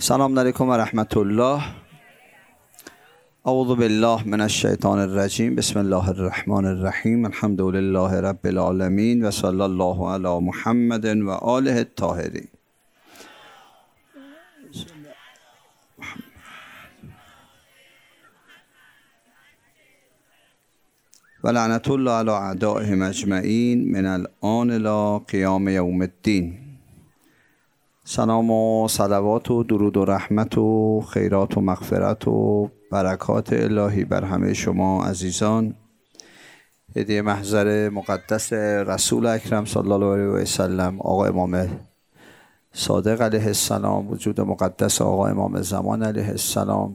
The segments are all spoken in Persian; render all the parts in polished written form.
سلام علیکم و رحمت الله. اعوذ بالله من الشیطان الرجیم. بسم الله الرحمن الرحیم. الحمد لله رب العالمین و صلی الله علی محمد و آله الطاهرین. و لعنت الله علی اعدائهم اجمعین من الآن الی قیام یوم الدین. سلام و صلوات و درود و رحمت و خیرات و مغفرت و برکات الهی بر همه شما عزیزان. هدیه محضر مقدس رسول اکرم صلی الله علیه و سلم، آقا امام صادق علیه السلام، وجود مقدس آقا امام زمان علیه السلام،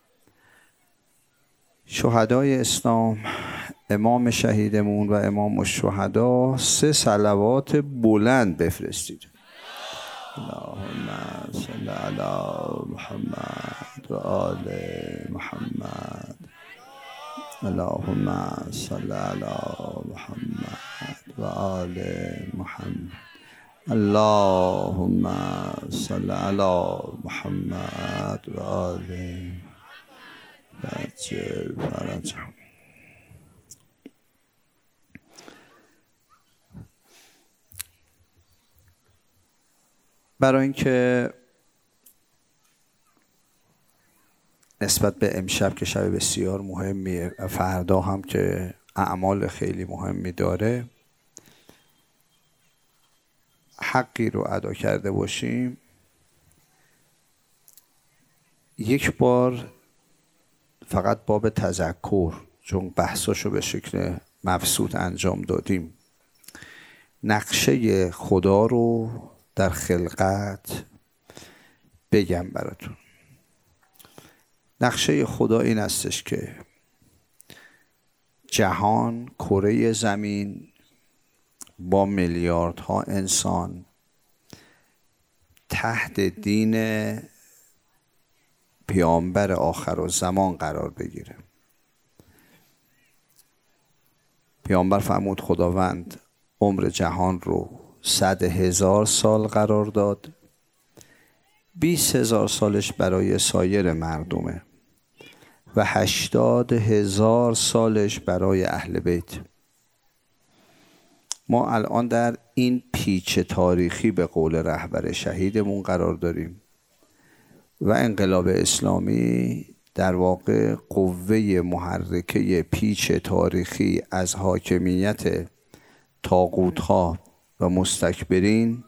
شهدای اسلام، امام شهیدمون و امام الشهدا، 3 صلوات بلند بفرستید. اللهم صل علی محمد و آل محمد. اللهم صل علی محمد و آل محمد. اللهم صل علی محمد و آل فرجهم. برای اینکه نسبت به امشب که شب بسیار مهمیه و فردا هم که اعمال خیلی مهمی داره، حقی رو ادا کرده باشیم، یک بار فقط باب تذکر، چون بحثاشو به شکل مبسوط انجام دادیم، نقشه خدا رو در خلقت بگم براتون. نقشه خدا این استش که جهان، کره زمین با میلیاردها انسان تحت دین پیامبر آخرالزمان قرار بگیره. پیامبر فرمود خداوند عمر جهان رو 100,000 سال قرار داد، 20,000 سالش برای سایر مردمه و 80,000 سالش برای اهل بیت. ما الان در این پیچ تاریخی به قول رهبر شهیدمون قرار داریم و انقلاب اسلامی در واقع قوه محرکه پیچ تاریخی از حاکمیت طاغوت‌ها و مستکبرین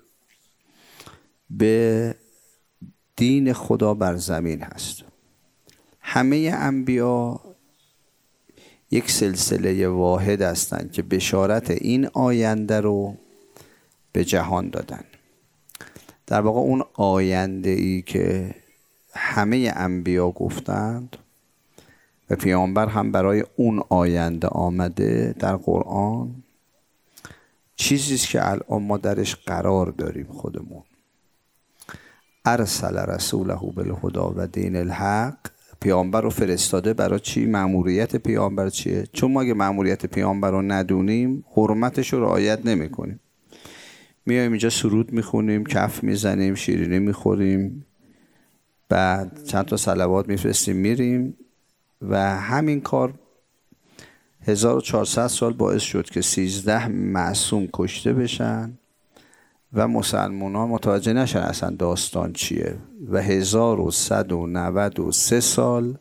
به دین خدا بر زمین هست. همه انبیا یک سلسله واحد هستند که بشارت این آینده رو به جهان دادن. در واقع اون آینده ای که همه انبیا گفتند و پیامبر هم برای اون آینده آمده در قرآن، چیزیست که الان ما درش قرار داریم. خودمون ارسل رسوله بالهدی و دین الحق، پیامبر رو فرستاده برای چی؟ مأموریت پیامبر چیه؟ چون ما اگه مأموریت پیامبر رو ندونیم، حرمتش رو رعایت نمی کنیم. میایم اینجا سرود میخونیم، کف میزنیم، شیرینی میخوریم، بعد چند تا صلوات میفرستیم میریم و همین کار 1400 سال باعث شد که 13 معصوم کشته بشن و مسلمان ها متوجه نشن اصلا داستان چیه و 1193 سال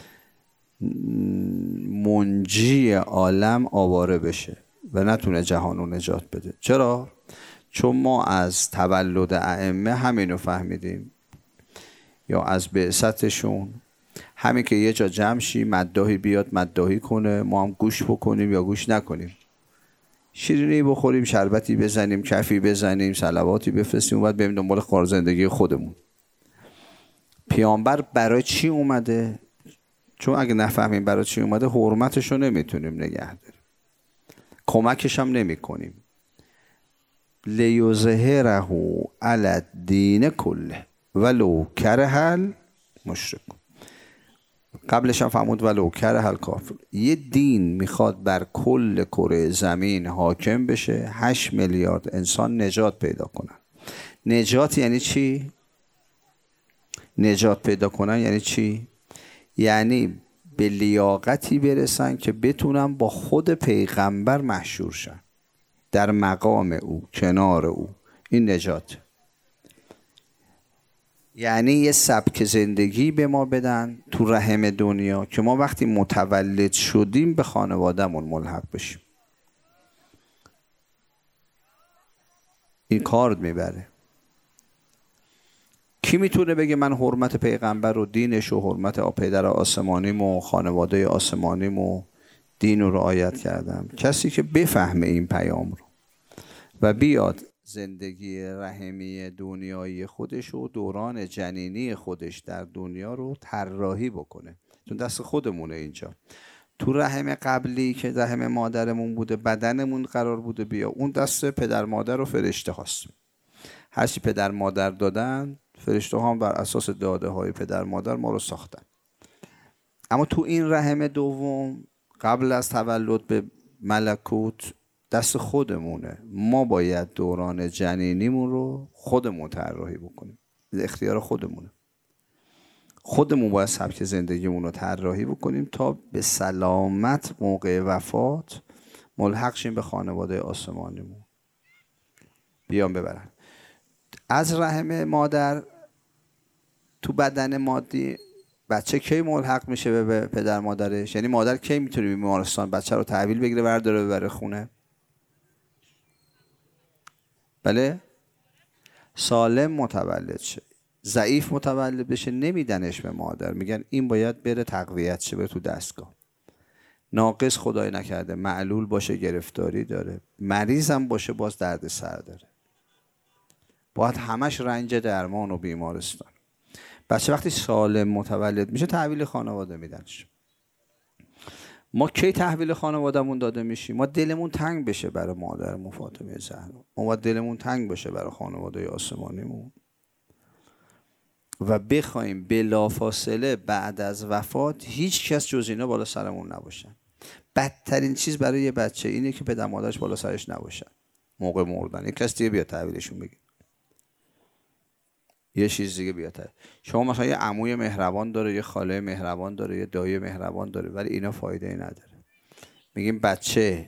منجی عالم آواره بشه و نتونه جهان رو نجات بده. چرا؟ چون ما از تولد ائمه همینو فهمیدیم، یا از بعثتشون، همین که یه جا جمع شی، مداحی بیاد مداحی کنه، ما هم گوش بکنیم یا گوش نکنیم، شیرینی بخوریم، شربتی بزنیم، کفی بزنیم، صلواتی بفرستیم و بعد بریم دنبال کار زندگی خودمون. پیامبر برای چی اومده؟ چون اگه نفهمیم برای چی اومده، حرمتش رو نمیتونیم نگه داریم، کمکش هم نمی کنیم. لیظهره علی الدین کله ولو کره المشرکون. قبلش هم فرمود ولو کره الکافرون. یه دین میخواد بر کل کره زمین حاکم بشه، 8 میلیارد انسان نجات پیدا کنن. نجات یعنی چی؟ نجات پیدا کنن یعنی چی؟ یعنی به لیاقتی برسن که بتونن با خود پیغمبر محشور شن، در مقام او، کنار او. این نجات. یعنی یه سبک زندگی به ما بدن تو رحم دنیا که ما وقتی متولد شدیم به خانوادهمون ملحق بشیم. این کارد میبره. کی میتونه بگه من حرمت پیغمبر و دینش و حرمت پدر آسمانیم و خانواده آسمانیم و دین رو رعایت کردم؟ کسی که بفهمه این پیام رو و بیاد زندگی رحمی دنیایی خودش و دوران جنینی خودش در دنیا رو طراحی بکنه. چون دست خودمونه اینجا. تو رحم قبلی که رحم مادرمون بوده، بدنمون قرار بوده بیا، اون دست پدر مادر و فرشته هاست. هرچی پدر مادر دادن، فرشته ها هم بر اساس داده های پدر مادر ما رو ساختن. اما تو این رحم دوم قبل از تولد به ملکوت دست خودمونه. ما باید دوران جنینیمون رو خودمون طراحی بکنیم. اختیار خودمونه. خودمون باید سبک زندگیمون رو طراحی بکنیم تا به سلامت موقع وفات ملحق شیم به خانواده آسمانیمون. بیان ببرن. از رحم مادر تو بدن مادی بچه کی ملحق میشه به پدر مادرش؟ یعنی مادر کی میتونه به بیمارستان بچه رو تحویل بگیره برداره ببره خونه؟ بله؟ سالم متولد شه. ضعیف متولد بشه نمیدنش به مادر، میگن این باید بره تقویت شه، بره تو دستگاه. ناقص خدای نکرده معلول باشه، گرفتاری داره، مریض هم باشه، باز درد سر داره، باید همش رنج درمان و بیمارستان. بچه وقتی سالم متولد میشه تحویل خانواده میدنش. ما کی تحویل خانوادهمون داده میشیم؟ ما دلمون تنگ بشه برای مادرمون فاطمه زهرا، ما باید دلمون تنگ بشه برای خانواده آسمانیمون و بخوایم بلافاصله بعد از وفات هیچ کس جز اینا بالا سرمون نباشن. بدترین چیز برای یه بچه اینه که پدر مادرش بالا سرش نباشن موقع مردن. یک کس دیگه بیاد تحویلشون بگیر، یه چیز دیگه بیاد. شما مثلا یه عموی مهربان داره، یه خاله مهربان داره، یه دایی مهربان داره، ولی اینا فایده ای نداره. میگیم بچه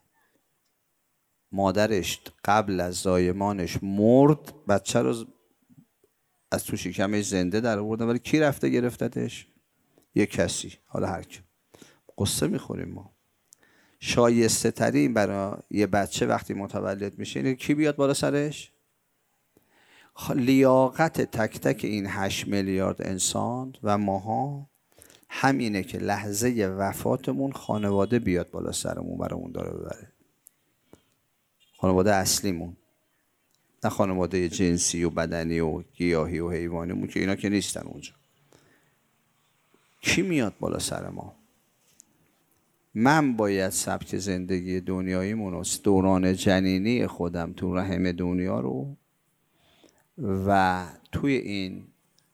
مادرش قبل از زایمانش مرد، بچه رو از تو شکمش زنده در آوردن، ولی کی رفته گرفتتش؟ یه کسی، حالا هر کی. قصه میخوریم ما. شایسته ترین برای یه بچه وقتی متولد میشه اینه کی بیاد بالا سرش؟ لیاقت تک تک این 8 میلیارد انسان و ماها همینه که لحظه وفاتمون خانواده بیاد بالا سرمون، برامون داره ببره. خانواده اصلیمون، نه خانواده جنسی و بدنی و گیاهی و حیوانیمون که اینا که نیستن اونجا. کی میاد بالا سر ما؟ من باید سبک زندگی دنیاییمون و دوران جنینی خودم تو رحم دنیا رو و توی این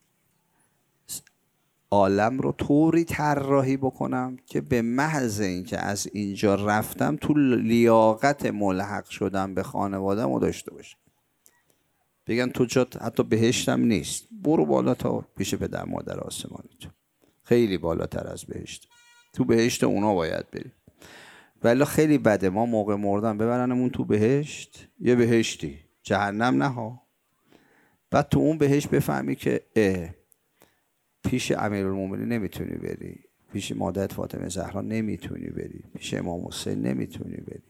عالم رو طوری طراحی بکنم که به محض اینکه از اینجا رفتم تو لیاقت ملحق شدم به خانواده‌مو داشته باشم. بگن تو جات حتی بهشتم نیست، برو بالا تا پیش پدر مادر آسمانیت، خیلی بالاتر از بهشت. تو بهشت اونا باید بری. ولی خیلی بده ما موقع مردن ببرنمون تو بهشت، یه بهشتی، جهنم نه ها. بعد تو اون بهشت بفهمی که پیش امیرالمومنین نمیتونی بری، پیش مادرت فاطمه زهرا نمیتونی بری، پیش امام حسین نمیتونی بری،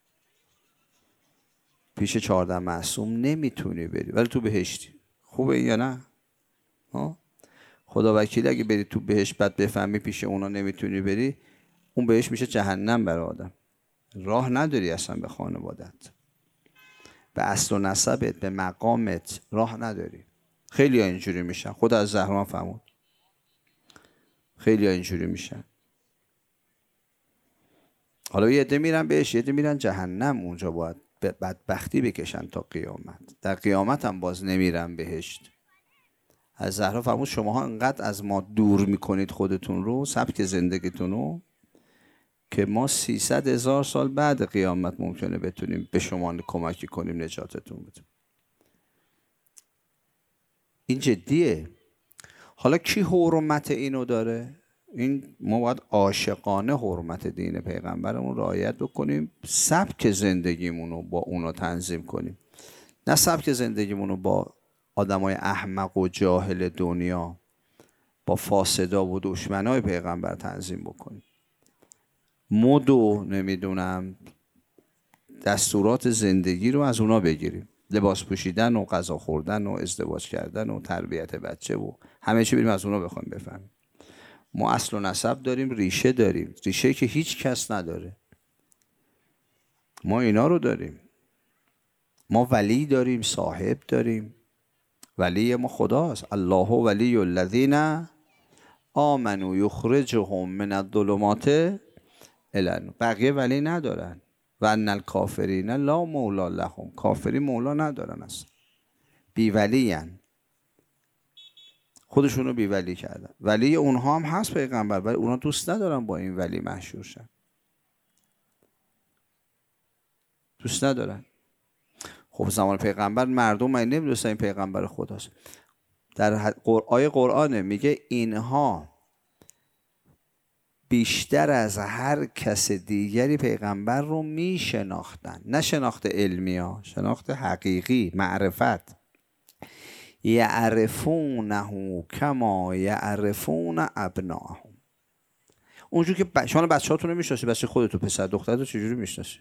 پیش 14 معصوم نمیتونی بری، ولی تو بهشتی. خوبه یا نه؟ خدا وکیل اگه بری تو بهشت بعد بفهمی پیش اونا نمیتونی بری، اون بهشت میشه جهنم برای آدم. راه نداری اصلا به خانوادت، به اصل و نسبت، به مقامت راه نداری. خیلی ها اینجوری میشن. خود از زهرا فرمود خیلی ها اینجوری میشن. حالا یه عده میرن بهش، یه عده میرن جهنم. اونجا باید بدبختی بکشن تا قیامت. در قیامت هم باز نمیرن بهشت. از زهرا فرمود شماها انقدر از ما دور میکنید خودتون رو، سبک زندگیتون رو، که ما 300,000 سال بعد قیامت ممکنه بتونیم به شما کمکی کنیم، نجاتتون بدیم. این جدیه. حالا کی حرمت اینو داره؟ این ما باید عاشقانه حرمت دین پیغمبرمون رعایت بکنیم، سبک زندگیمون رو با اونو تنظیم کنیم، نه سبک زندگیمون رو با آدمای احمق و جاهل دنیا، با فاسدا و دشمنای پیغمبر تنظیم بکنیم. مد و نمیدونم دستورات زندگی رو از اونا بگیریم، لباس پوشیدن و غذا خوردن و ازدواج کردن و تربیت بچه و همه چی بریم از اونا بخوایم بفهمیم. ما اصل و نسب داریم، ریشه داریم، ریشه که هیچ کس نداره. ما اینا رو داریم. ما ولی داریم، صاحب داریم. ولی ما خداست. الله ولی الذین آمنوا یخرجهم من الظلمات الی النور. بقیه ولی ندارن. و ان الکافرین لا مولا لهم. کافری مولا ندارن اصلا. بی ولین. خودشونو بی ولی کردن. ولی اونها هم هست پیغمبر، ولی اونها دوست ندارن با این ولی محشور شن. دوست ندارن. خب زمان پیغمبر مردم من نمیدونستن این پیغمبر خداست. در آیه قرآنه میگه اینها بیشتر از هر کس دیگری پیغمبر رو میشناختن، نه شناخت علمی ها، شناخت حقیقی، معرفت. یعرفونه کما یعرفون ابناءهم. اونجور که شما بچه‌هاتون رو میشناسی، بچه خودتو، پسر دخترتو چجوری میشناسی؟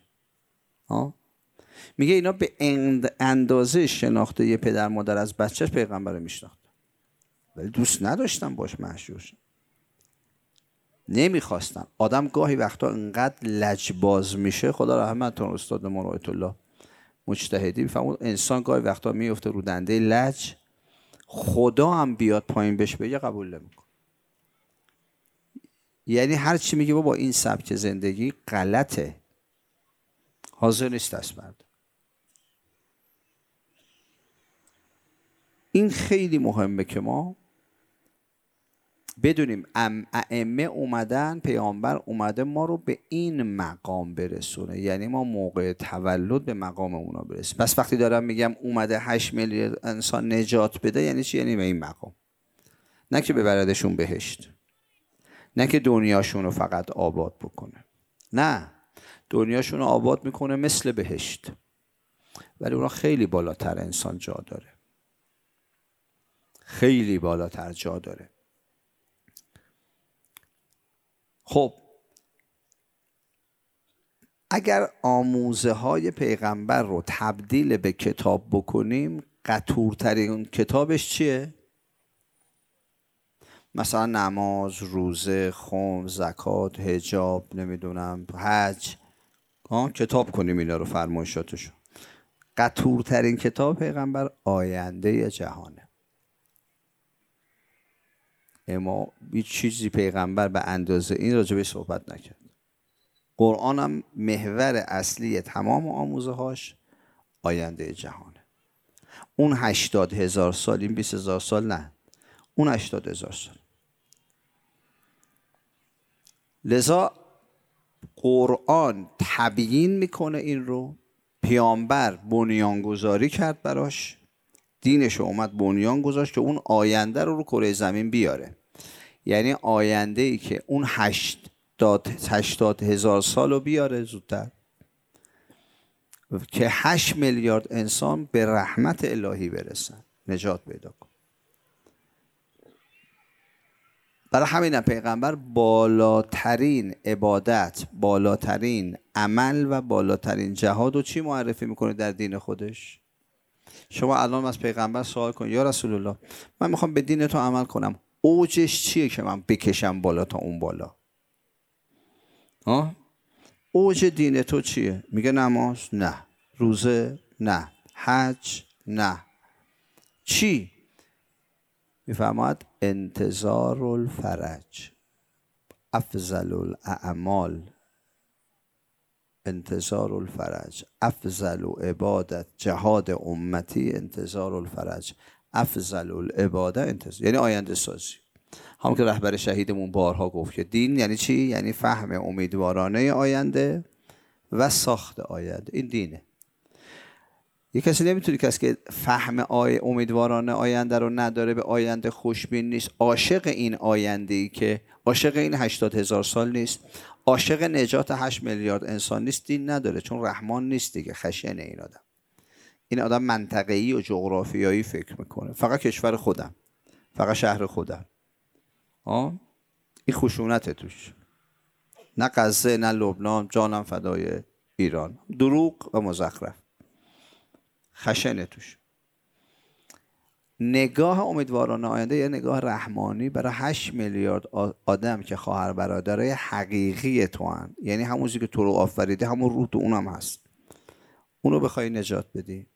میگه اینا به اندازه شناخته یه پدر مادر از بچهش پیغمبر رو میشناخت، ولی دوست نداشتن باش محشور شن، نمیخواستن. آدم گاهی وقتا انقدر لجباز میشه، خدا رحمت کن استاد ما آیت الله مجتهدی میفهمون، انسان گاهی وقتا میفته رو دنده لج، خدا هم بیاد پایین بهش بگه قبول نمیکنه. یعنی هر چی میگه با این سبک زندگی غلطه، حاضر نیست دست برد. این خیلی مهمه که ما بدونیم ائمه اومدن، پیامبر اومده ما رو به این مقام برسونه، یعنی ما موقع تولد به مقام اونا برسیم. پس وقتی دارم میگم اومده 8 میلیارد انسان نجات بده، یعنی چی؟ یعنی به این مقام، نه که ببردشون بهشت، نه که دنیاشون رو فقط آباد بکنه، نه، دنیاشون رو آباد میکنه مثل بهشت، ولی اونا خیلی بالاتر انسان جا داره، خیلی بالاتر جا داره. خب اگر آموزه های پیغمبر رو تبدیل به کتاب بکنیم، قطورترین کتابش چیه؟ مثلا نماز، روزه، خمس، زکات، حجاب، نمیدونم حج، کتاب کنیم اینا رو، فرمایشاتشو. قطورترین کتاب پیغمبر آینده جهانه. اما هیچ چیزی پیغمبر به اندازه این راجع به صحبت نکرد. قرآن هم محور اصلی تمام آموزه هاش آینده جهانه. اون 80,000 سال، این 20,000 سال نه، اون 80,000 سال. لذا قرآن تبیین میکنه این رو، پیامبر بنیانگذاری کرد براش، دینش اومد بنیان گذاشت که اون آینده رو کره زمین بیاره. یعنی آینده ای که اون 80,000 سال رو بیاره زودتر، که 8 میلیارد انسان به رحمت الهی برسن، نجات پیدا کن. برای همین پیغمبر بالاترین عبادت، بالاترین عمل و بالاترین جهاد رو چی معرفی میکنه در دین خودش؟ شما الان از پیغمبر سوال کن، یا رسول الله من میخوام به دین تو عمل کنم، اوجش چیه که من بکشم بالا تا اون بالا؟ اوج دین تو چیه؟ میگه نماز؟ نه. روزه؟ نه. حج؟ نه. چی؟ میفرماید انتظار الفرج افضل الاعمال، انتظار الفرج افضل عبادت، جهاد امتی انتظار الفرج افضل العباده انتظار، یعنی آینده سازی. همون که رهبر شهیدمون بارها گفت که دین یعنی چی؟ یعنی فهم امیدوارانه آینده و ساخت آینده. این دینه. یه کسی نمیتونه، کسی که فهم امیدوارانه آینده رو نداره، به آینده خوشبین نیست، عاشق این آینده‌ای که عاشق این 80,000 سال نیست، عاشق نجات 8 میلیارد انسان نیست، دین نداره. چون رحمان نیست دیگه، خشنه این آدم. این آدم منطقه‌ای و جغرافیایی فکر میکنه، فقط کشور خودم، فقط شهر خودم. این خشونت توش، نه غزه نه لبنان، جانم فدای ایران. دروغ و مزخرف، خشنه توش. نگاه امیدوارانه آینده یه نگاه رحمانی برای 8 میلیارد آدم که خواهر برادرای حقیقی تو هن. یعنی همون چیزی که تو رو آفریده، همون روح تو اونم هست، اونو بخوای نجات بدی.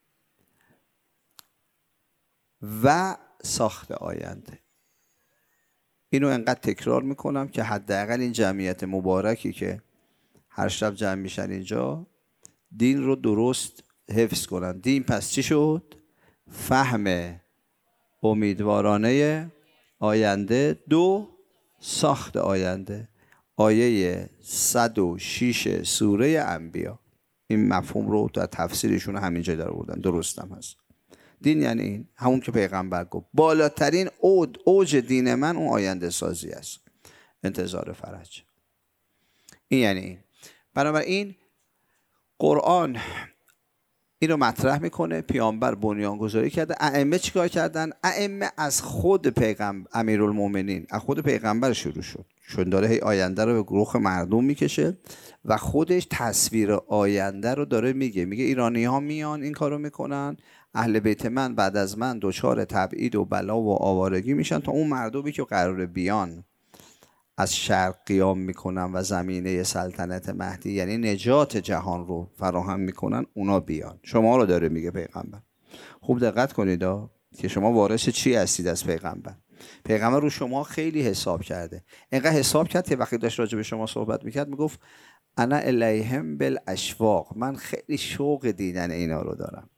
و ساخت آینده. اینو انقدر تکرار میکنم که حداقل این جمعیت مبارکی که هر شب جمع میشن اینجا، دین رو درست حفظ کنن. دین پس چی شد؟ فهم امیدوارانه آینده. 2، ساخت آینده. آیه 106 سوره انبیا. این مفهوم رو در تفسیرشون همینجا در آوردن، درستم هست. دین یعنی این، همون که پیغمبر گفت بالاترین اوج دین من اون آینده سازی است، انتظار فرج. این یعنی این. بنابراین قرآن این رو مطرح میکنه، پیامبر بنیانگذاری کرده. ائمه چیکار کردن؟ ائمه از خود پیغمبر امیرالمومنین، از خود پیغمبر شروع شد، چون داره هی آینده رو به گروه مردم میکشه و خودش تصویر آینده رو داره میگه ایرانی ها میان این کارو میکنن، اهل بیت من بعد از من دچار تبعید و بلا و آوارگی میشن، تا اون مردمی که قرار بیان از شرق قیام میکنن و زمینه سلطنت مهدی یعنی نجات جهان رو فراهم میکنن، اونا بیان. شما رو داره میگه پیغمبر. خوب دقت کنید که شما وارث چی هستید از پیغمبر. پیغمبر رو شما خیلی حساب کرده، اینقدر حساب کرد که وقتی داشت راجع به شما صحبت میکرد میگفت انا الیهم بالاشواق، من خیلی شوق دیدن اینا رو دارم.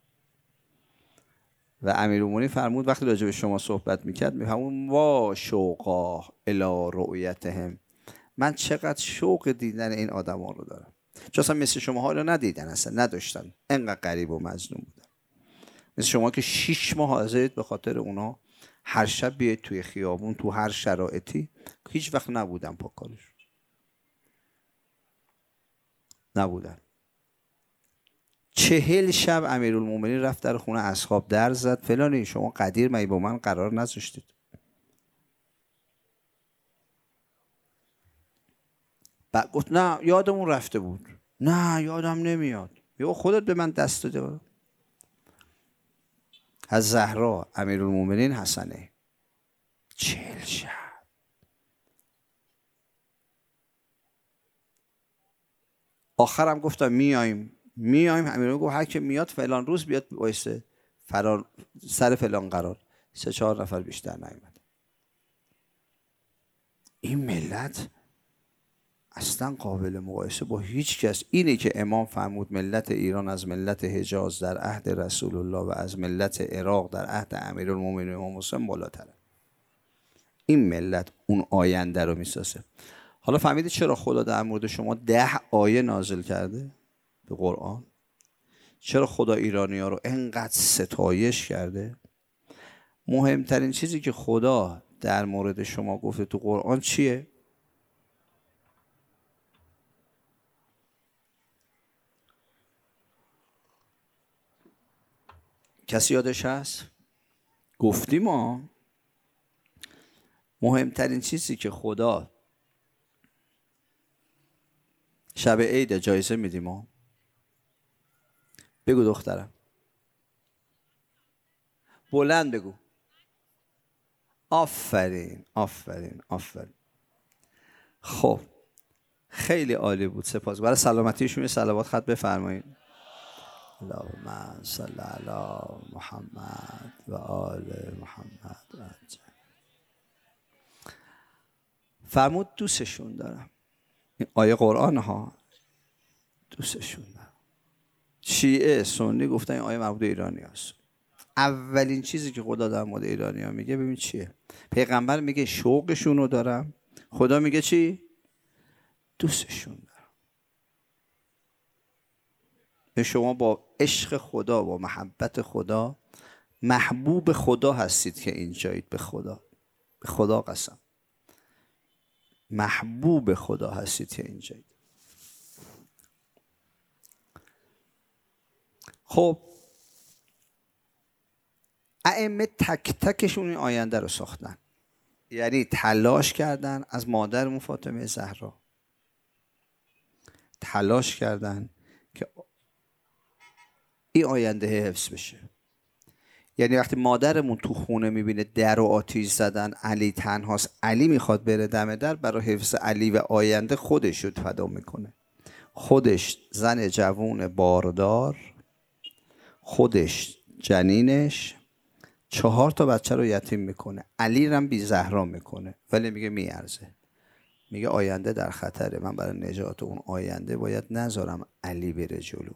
و امیرالمومنین فرمود وقتی راجع به شما صحبت میکرد میفهمون وا شوقا الی رؤیتهم، من چقدر شوق دیدن این آدما رو دارم. چون اصلا مثل شماها رو ندیدن، اصلا نداشتن، انقدر غریب و مظلوم بودن. مثل شما که 6 ماه حاضرید به خاطر اونا هر شب بیاید توی خیابون، تو هر شرایطی. هیچ وقت نبودن پاکارش، نبودن. 40 شب امیرالمومنین رفت در خونه اصحاب در زد، فلانی شما قدیر مگه با من قرار نذاشتید؟ بعد گفت نه یادمون رفته بود، نه یادم نمیاد، یا خودت به من دست داده. از زهرا امیرالمومنین حسنه 40 شب. آخرم گفتم میایم. امیرالمومنین گفت هر که میاد فلان روز بیاد وایسه سر فلان قرار. 3-4 نفر بیشتر نیومد. این ملت اصلا قابل مقایسه با هیچ کس. اینه که امام فرمود ملت ایران از ملت حجاز در عهد رسول الله و از ملت عراق در عهد امیرالمومنین امام حسین بالاتره. این ملت اون آینده رو میسازه. حالا فهمیدید چرا خدا در مورد شما 10 آیه نازل کرده به قرآن؟ چرا خدا ایرانی‌ها رو انقدر ستایش کرده؟ مهمترین چیزی که خدا در مورد شما گفته تو قرآن چیه؟ کسی یادش هست؟ گفتیم ما مهمترین چیزی که خدا شب عید جایزه میدیم ما. بگو دخترم، بلند بگو. آفرین آفرین آفرین. خب خیلی عالی بود، سپاس. برای سلامتیشون یه صلوات خط بفرمایید. اللهم صل علی محمد و آل محمد. فرمود دوستشون دارم. این آیه قرآن ها، دوستشون دارم. شیعه سنی گفتن این آیه مربوط ایرانی هست. اولین چیزی که خدا در مورد ایرانی ها میگه ببین چیه؟ پیغمبر میگه شوقشون رو دارم، خدا میگه چی؟ دوستشون دارم. شما با عشق خدا و محبت خدا محبوب خدا هستید که اینجایید. به خدا قسم محبوب خدا هستید که اینجایید. خب ائمه تک تکشون این آینده رو ساختن، یعنی تلاش کردن از مادرمون فاطمه زهرا، تلاش کردن که این آینده حفظ بشه. یعنی وقتی مادرمون تو خونه میبینه در و آتیش زدن، علی تنهاست، علی میخواد بره دم در، برای حفظ علی و آینده خودش رو فدا میکنه. خودش زن جوون باردار، خودش جنینش، 4 تا بچه رو یتیم میکنه، علی رو هم بی زهرا میکنه، ولی میگه میارزه. میگه آینده در خطره، من برای نجات اون آینده باید نذارم علی بره جلو،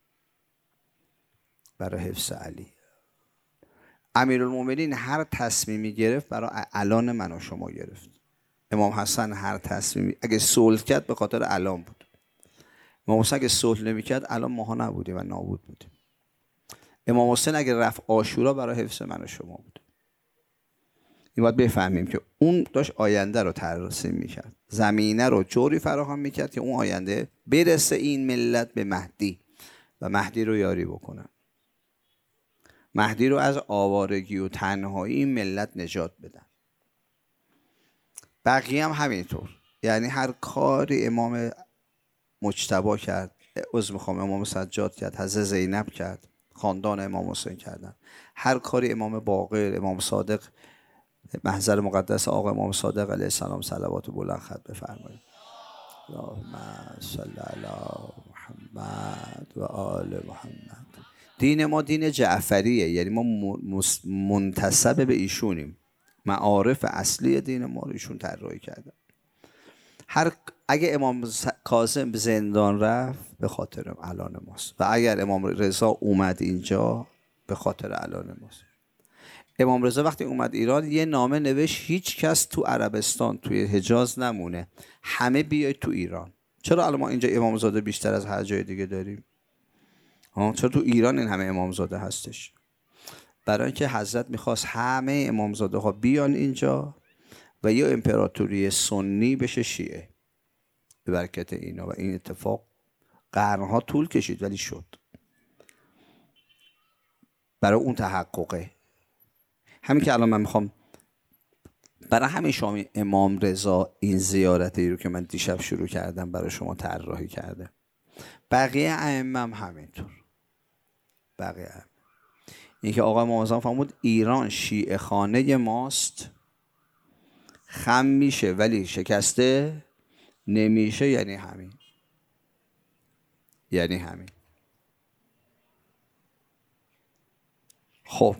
برای حفظ علی. امیرالمومنین هر تصمیمی گرفت برای الان من و شما گرفت. امام حسن هر تصمیمی اگه صلح کرد به خاطر الان بود. امام حسن اگه صلح نمیکرد الان ماها نبودیم و نابود بودیم. امام حسین اگه رفت عاشورا برای حفظ من و شما بود. این باید بفهمیم که اون داشت آینده رو ترسیم میکرد، زمینه رو جوری فراهم میکرد که اون آینده برسه این ملت به مهدی و مهدی رو یاری بکنن، مهدی رو از آوارگی و تنهایی این ملت نجات بدن. بقیه هم همینطور. یعنی هر کاری امام مجتبی کرد، امام سجاد کرد، حضرت زینب کرد، خاندان امام حسین کردن. هر کاری امام باقر، امام صادق، محضر مقدس آقا امام صادق علیه السلام صلوات بلند خط بفرمایید. اللهم صل علی محمد و آل محمد. دین ما دین جعفریه، یعنی ما منتسب به ایشونیم. معارف اصلی دین ما رو ایشون طراحی کردن. اگه امام کاظم به زندان رفت به خاطر الان ماست، و اگر امام رضا اومد اینجا به خاطر الان ماست. امام رضا وقتی اومد ایران یه نامه نوشت هیچ کس تو عربستان توی حجاز نمونه، همه بیاید تو ایران. چرا الان ما اینجا امامزاده بیشتر از هر جای دیگه داریم؟ چرا تو ایران این همه امامزاده هستش؟ برای اینکه حضرت میخواست همه امامزاده ها بیان اینجا و یه امپراتوری سنی بشه شیعه به برکت اینا، و این اتفاق قرنها طول کشید ولی شد. برای اون تحققه. همین که الان من میخوام برای همین شما امام رضا این زیارتی رو که من دیشب شروع کردم برای شما طراحی کرده. بقیه ائمه هم همینطور. بقیه هم این که آقا امام اعظم فرمود ایران شیعه خانه ماست، خم میشه ولی شکسته نمیشه، یعنی همین. خب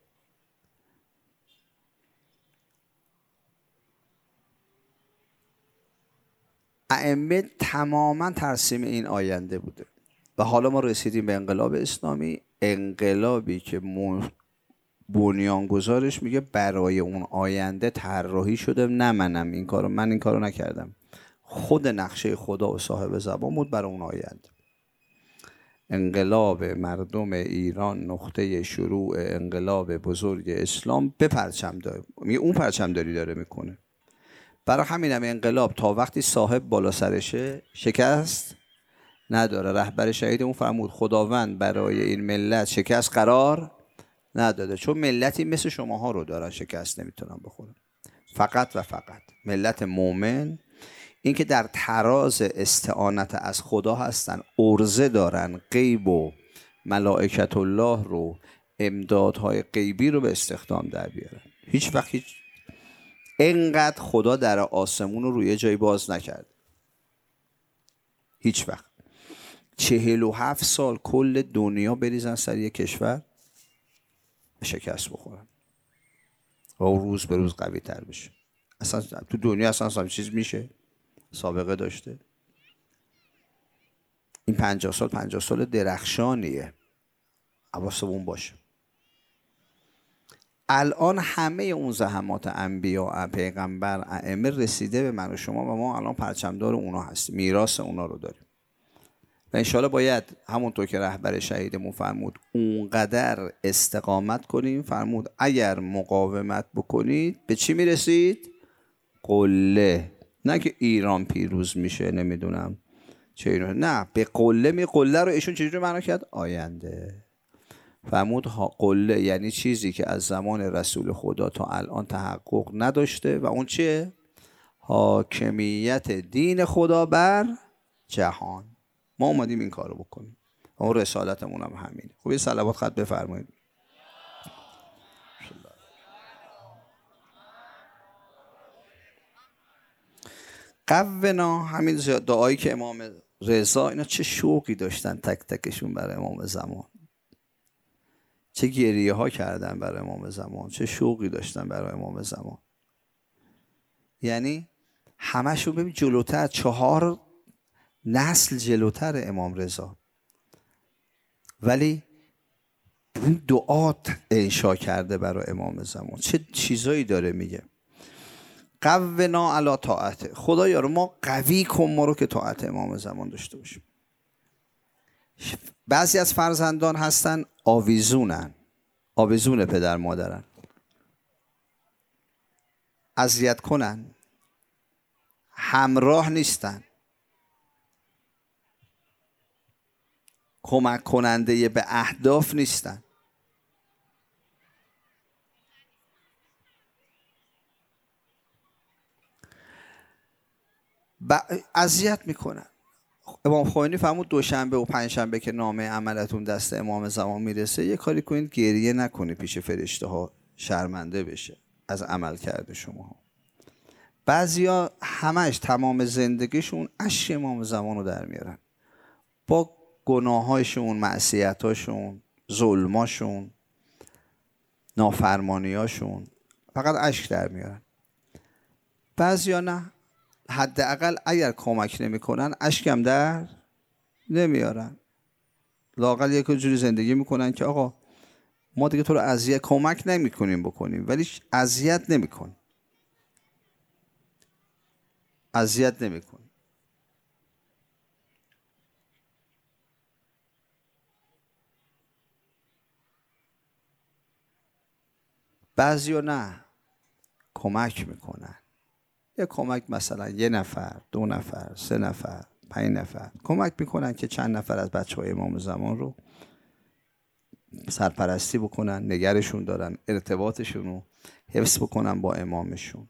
ائمه تماما ترسیم این آینده بوده و حالا ما رسیدیم به انقلاب اسلامی، انقلابی که بنیانگذارش میگه برای اون آینده طراحی شده. نه من این کارو نکردم، خود نقشه خدا و صاحب زمان بود برای اون آینده. انقلاب مردم ایران نقطه شروع انقلاب بزرگ اسلام به پرچمداری، میگه اون پرچمداری داره میکنه. برای همین هم انقلاب تا وقتی صاحب بالا سرشه شکست نداره. رهبر شهید اون فرمود خداوند برای این ملت شکست قرار نداده، چون ملتی مثل شماها رو دارن شکست نمیتونن بخورن. فقط و فقط ملت مومن، این که در تراز استعانت از خدا هستن، عرضه دارن غیب و ملائکت الله رو، امدادهای غیبی رو به استخدام در بیارن. هیچ وقت اینقدر خدا در آسمون رو روی جای باز نکرد. هیچ وقت. 47 سال کل دنیا بریزن سر یک کشور شکست بخورن و روز به روز قوی تر بشه. اصلا تو دنیا اصلا چیز میشه؟ سابقه داشته؟ این 50 سال درخشانیه، حواسمون باشه. الان همه اون زحمات انبیا، پیغمبر، ائمه رسیده به من و شما و ما الان پرچمدار اونا هستیم، میراث اونا رو داریم. و انشاءالله باید همونطور که رهبر شهیدمون فرمود اونقدر استقامت کنیم. فرمود اگر مقاومت بکنید به چی میرسید؟ قله. نه که ایران پیروز میشه نمیدونم چه اینو، نه، به قله. قله رو ایشون چجوری معنا کرد؟ آینده. فرمود قله یعنی چیزی که از زمان رسول خدا تا الان تحقق نداشته و اون چیه؟ حاکمیت دین خدا بر جهان. ما اومدیم این کارو بکنیم و اون رسالتمون هم همینه. خب یه صلوات خط بفرمایید. قونا، همین دعایی که امام رضا، اینا چه شوقی داشتن تک تکشون برای امام زمان، چه گریه ها کردن برای امام زمان، چه شوقی داشتن برای امام زمان. یعنی همشون ببین جلوتر، 4 نسل جلوتر امام رضا، ولی این دعا انشا کرده برای امام زمان. چه چیزایی داره میگه. قونا علی طاعته، خدایا رو ما قوی کن ما رو که طاعت امام زمان داشته باشیم. بعضی از فرزندان هستن آویزونن، آویزون پدر مادرن، اذیت کنن، همراه نیستن، کمک کننده به اهداف نیستن، اذیت میکنن. امام خمینی فرمود دوشنبه و پنجشنبه که نامه عملتون دست امام زمان میرسه یه کاری کنید گریه نکنید پیش فرشته ها، شرمنده بشه از عمل کرده شما. بعضیا همش تمام زندگیشون اشک امام زمان رو در میارن، با گناهاشون، معصیتاشون، ظلماشون، نافرمانیاشون فقط اشک در میارن. بعضیا نه، حداقل اگر کمک نمیکنن اشکم در نمیارن، لااقل یک جوری زندگی میکنن که آقا ما دیگه تو رو اذیت کمک نمیکنیم بکنیم ولی اذیت نمیکن، اذیت نمیکن. بعضیا نه، کمک میکنن. یه کمک مثلا 1 نفر، 2 نفر، 3 نفر، 5 نفر کمک میکنن که چند نفر از بچهای امام زمان رو سرپرستی بکنن، نگرشون دارن، ارتباطشون رو حفظ بکنن با امامشون.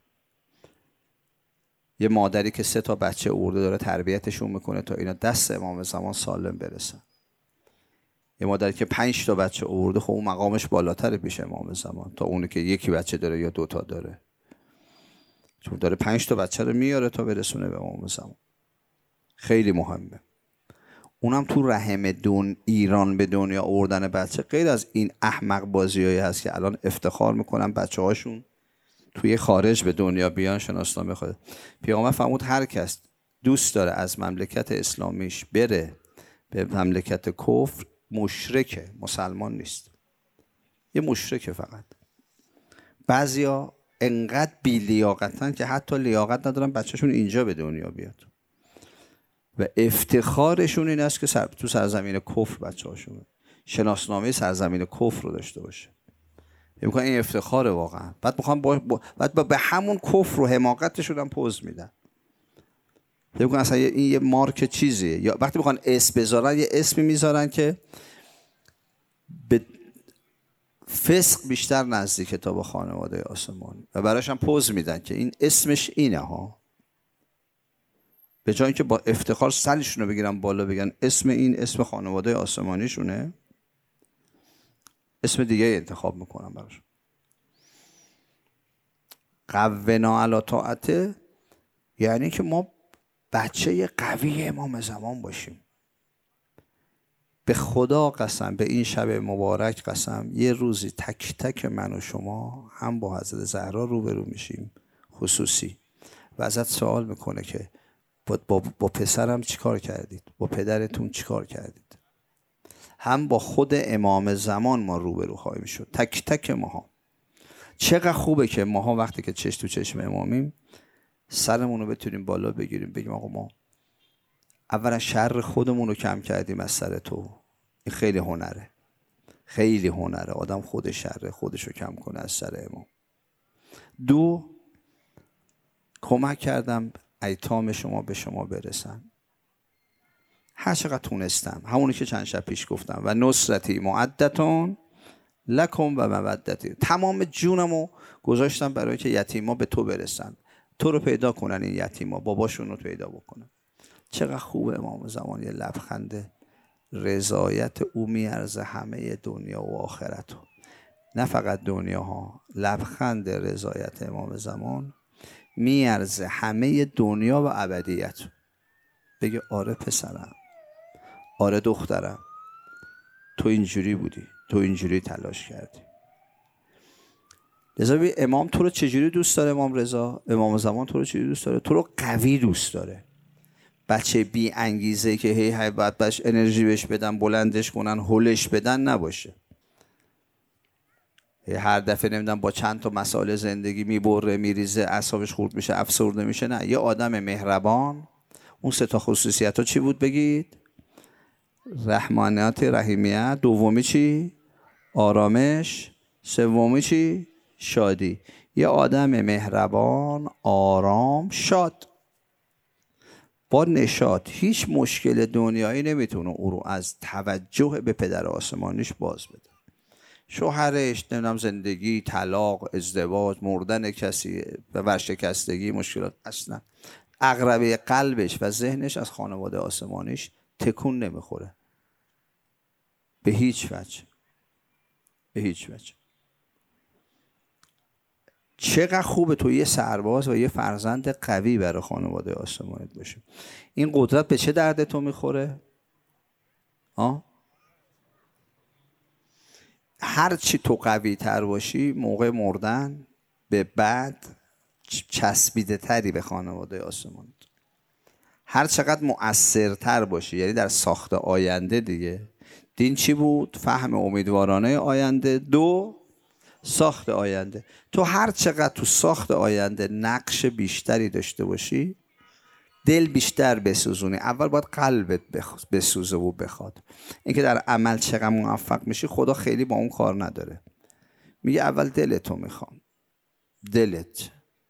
یه مادری که 3 تا بچه آورده داره تربیتشون میکنه تا اینا دست امام زمان سالم برسن. یه مادری که 5 تا بچه آورده، خب اون مقامش بالاتره پیش امام زمان تا اونی که 1 بچه داره یا 2 تا داره، چون داره 5 تا بچه رو میاره تا برسونه به امام زمان. خیلی مهمه. اونم تو رحم ایران به دنیا آوردن بچه، غیر از این احمق بازیایی هست که الان افتخار میکنن بچه هاشون توی خارج به دنیا بیان شناسنامه خود. پیامبر فرمود هر کس دوست داره از مملکت اسلامیش بره به مملکت کفر مشرکه، مسلمان نیست، یه مشرکه فقط. بعضیا انقدر بی لیاقتن که حتی لیاقت ندارن بچهشون اینجا به دنیا بیاد و افتخارشون این است که تو سرزمین کفر بچه‌هاشون شناسنامه سرزمین کفر رو داشته باشه. میگن این افتخاره واقعا. بعد میخوان بعد به همون کفر و حماقتشون هم پوز میدن. میگن اصلا این یه مارک چیزیه. یا وقتی میخوان اسم بذارن یه اسمی میذارن که به فسق بیشتر نزدیکه تا به خانواده آسمانی و براش هم پوز میدن که این اسمش اینه ها. به جای اینکه با افتخار سرشون رو بگیرن بالا بگن اسم این اسم خانواده آسمانیشونه، اسم دیگه انتخاب میکنن براش. قونا علی طاعته یعنی که ما بچه قوی امام زمان باشیم. به خدا قسم، به این شب مبارک قسم، یه روزی تک تک من و شما هم با حضرت زهرا روبرو میشیم خصوصی و ازت سوال میکنه که با پسرم چیکار کردید، با پدرتون چیکار کردید. هم با خود امام زمان ما روبرو خواهیم شد، تک تک ماها. چقدر خوبه که ماها وقتی که چشم تو چشم امامیم سرمون رو بتونیم بالا بگیریم بگیم آقا ما اولا شر خودمون رو کم کردیم از سر تو. این خیلی هنره، خیلی هنره آدم خود شر خودش رو کم کنه از سر امام. دو، کمک کردم ایتام شما به شما برسن هر چقدر تونستم، همونی که چند شب پیش گفتم و نصرتی معدتون لکم و مودتی، تمام جونمو گذاشتم برای که یتیما به تو برسن، تو رو پیدا کنن، این یتیما باباشون رو پیدا بکنن. چقدر خوبه امام زمان، یه لبخنده، رضایت او میارزه همه دنیا و آخرت، نه فقط دنیا ها. لبخند رضایت امام زمان میارزه همه دنیا و ابدیت. بگه آره پسرم، آره دخترم، تو اینجوری بودی، تو اینجوری تلاش کردی. لذا امام تو رو چجوری دوست داره؟ امام رضا، امام زمان تو رو چجوری دوست داره؟ تو رو قوی دوست داره. بچه بی انگیزه که هی باید بهش انرژی بهش بدن، بلندش کنن، هولش بدن نباشه. هر دفعه نمیدونم با چند تا مسائل زندگی میبره، میریزه، اعصابش خورد میشه، افسرده میشه. نه، یه آدم مهربان. اون سه تا خصوصیت ها چی بود بگید؟ رحمانیت، رحیمیت. دومی چی؟ آرامش. سومی چی؟ شادی. یه آدم مهربان، آرام، شاد، با نشاط. هیچ مشکل دنیایی نمیتونه او رو از توجه به پدر آسمانیش باز بده. شوهرش، نمیدونم زندگی، طلاق، ازدواج، مردن کسی، ورشکستگی، مشکلات، اصلا عقربه قلبش و ذهنش از خانواده آسمانیش تکون نمیخوره به هیچ وجه، به هیچ وجه. چقدر خوبه تو یه سرباز و یه فرزند قوی برای خانواده آسمانیت باشه. این قدرت به چه درد تو میخوره؟ هر چی تو قوی تر باشی، موقع مردن به بعد چسبیده تری به خانواده آسمانیت. هر چقدر مؤثرتر باشی، یعنی در ساخت آینده دیگه. دین چی بود؟ فهم امیدوارانه آینده. دو، ساخت آینده. تو هر چقدر تو ساخت آینده نقش بیشتری داشته باشی، دل بیشتر بسوزونی. اول باید قلبت بسوزه و بخواد. اینکه در عمل چقدر موفق میشی خدا خیلی با اون کار نداره. میگه اول دلتو میخوام، دلت،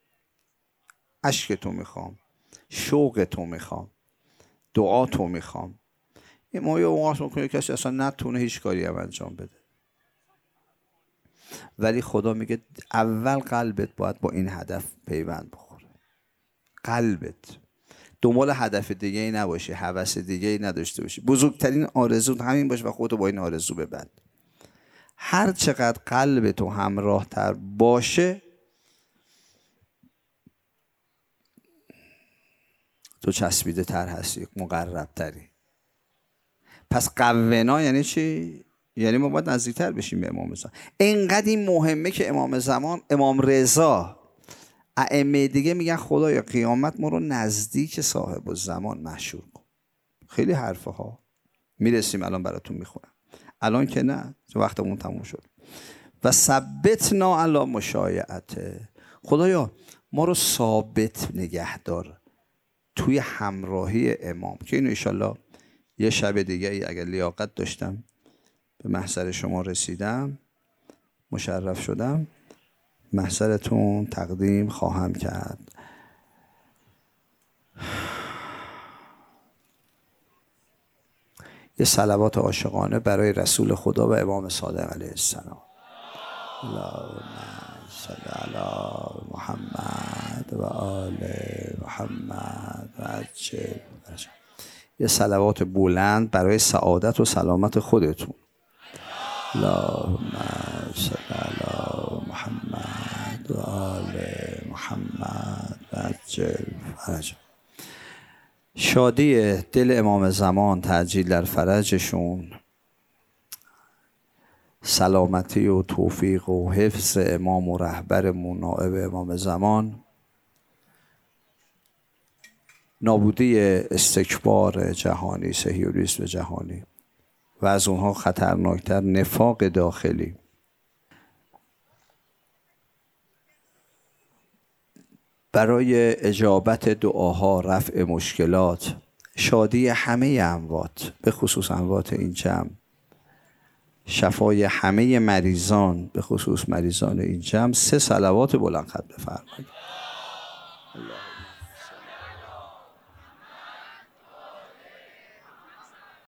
عشقتو میخوام، شوقتو میخوام، دعاتو میخوام. این ما یه اوقات میکنه کسی اصلا نتونه هیچ کاری هم انجام بده، ولی خدا میگه اول قلبت باید با این هدف پیوند بخوره. قلبت دنبال هدف دیگه ای نباشه، هوس دیگه ای نداشته باشی. بزرگترین آرزو همین باشه و خودتو با این آرزو ببند. هر چقدر قلب تو همراه تر باشه، تو چسبیده تر هستی، مقرب تری. پس قونا یعنی چی؟ یعنی ما باید نزدیکتر بشیم به امام زمان. اینقدر این مهمه که امام زمان، امام رضا، ائمه دیگه میگن خدایا قیامت ما رو نزدیک صاحب الزمان محشور کن. خیلی حرفه ها میرسیم الان براتون میخونم. الان که نه، وقتمون تموم شد. و ثبتنا علی مشایعته، خدایا ما رو ثابت نگهدار توی همراهی امام. که اینو انشالله یه شب دیگه اگر لیاقت داشتم به محضر شما رسیدم، مشرف شدم، محضرتون تقدیم خواهم کرد. یه صلوات عاشقانه برای رسول خدا و امام صادق علیه السلام. اللهم صل علی محمد و آل محمد و عجل. یه صلوات بلند برای سعادت و سلامت خودتون. اللهم صل علی محمد و آل محمد و عجل فرجهم. شادی دل امام زمان، تعجیل در فرجشون، سلامتی و توفیق و حفظ امام و رهبرمون نائب امام زمان، نابودی استکبار جهانی، سهیونیسم جهانی و از اونها خطرناکتر نفاق داخلی. برای اجابت دعاها، رفع مشکلات، شادی همه اموات، به خصوص اموات این جمع، شفای همه مریضان، به خصوص مریضان این جمع، 3 صلوات بلند خط بفرمایید.